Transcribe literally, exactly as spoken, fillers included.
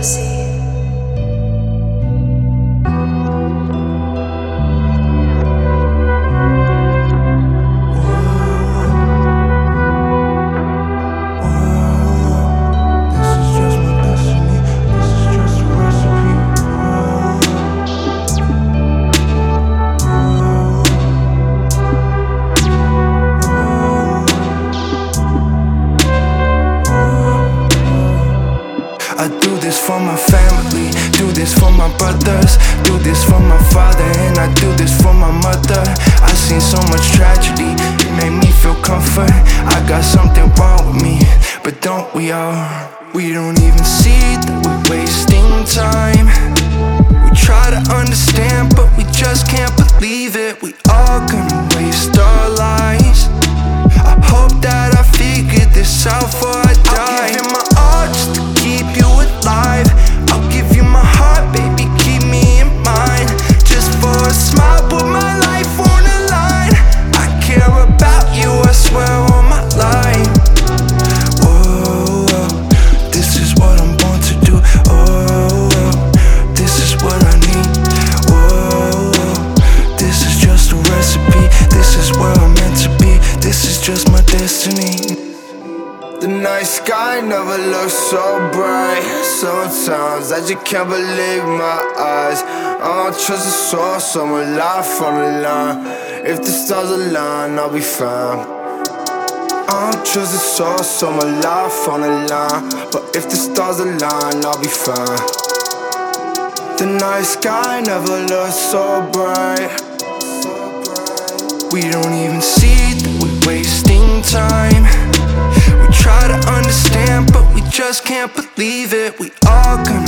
Jealousy. I do this for my family, do this for my brothers, do this for my father, and I do this for my mother. I seen so much tragedy, it made me feel comfort. I got something wrong with me, but don't we all? We don't even see that we're wasting time. We try to understand, but we just can't believe it. We all gonna waste our lives. I hope that I figured this out before I die. I'll give you my all just to keep you alive. I'll give you my heart, baby, keep me in mind. Just for a smile, put my life on the line. I care about you, I swear on my life. Whoa, whoa, this is what I'm born to do. Oh, whoa, this is what I need. Whoa, whoa, this is just a recipe. This is where I'm meant to be. This is just my destiny. The night sky never looks so bright. Sometimes I just can't believe my eyes. I don't trust the source, I'm alive from the line. If the stars align, I'll be fine. I don't trust the source, I'm alive from the line. But if the stars align, I'll be fine. The night sky never looks so bright. We don't even see that we're wasting time. We try to understand, but we just can't believe it. We all gonna